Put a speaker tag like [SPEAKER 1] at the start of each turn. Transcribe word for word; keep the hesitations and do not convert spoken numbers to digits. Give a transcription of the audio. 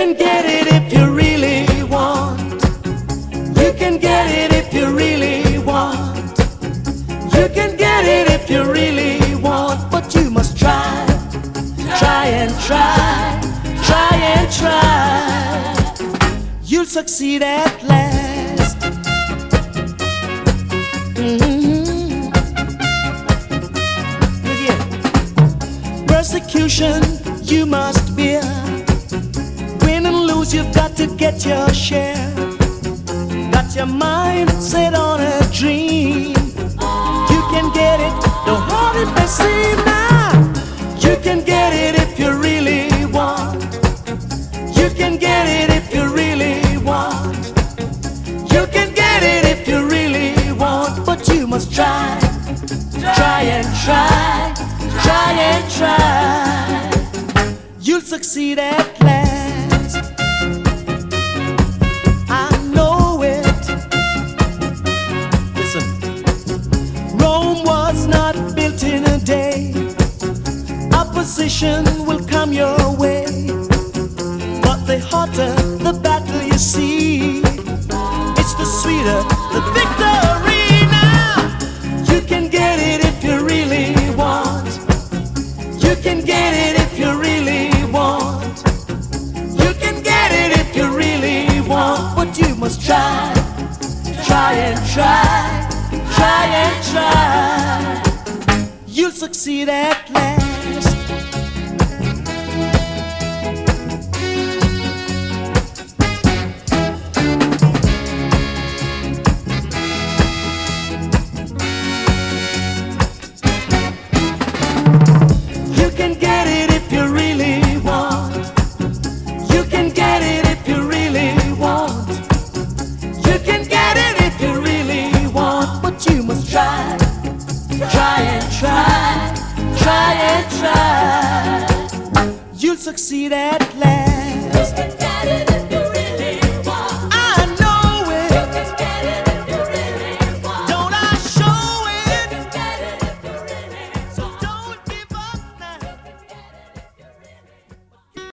[SPEAKER 1] can get it if you really want. You can get it if you really want. You can get it if you really want. But you must try, try and try, try and try. You'll succeed at last. Mm-hmm. Yeah. Persecution you must bear. Win and lose, you've got to get your share. Got your mind set on a dream. You can get it, don't hold it may seem now. You can get it if you really want. You can get it if you really want. You can get it if you really want. But you must try, try and try, try and try. You'll succeed at last. I know it. Listen, Rome was not built in a day. Opposition will come your way, but the hotter the battle you see, it's the sweeter the victory. Now you can get it if you really want. You can get it if you really want. You can get it if you really want. But you must try, try and try, try and try. You'll succeed at last. You can get it if you really want. You can get it if you really want. You can get it if you really want. But you must try, try and try, try and try. You'll succeed at last.